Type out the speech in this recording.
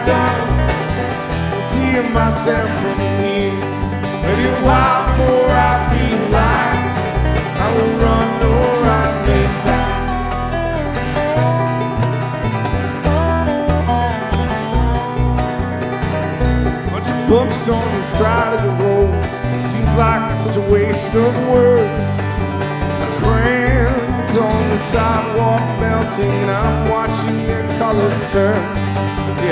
done clear myself from here. Maybe a while before I feel like I will run or I'll make back. Bunch of books on the side of the road, seems like such a waste of words. Crayons on the sidewalk melting, and I'm watching your colors turn. Yeah,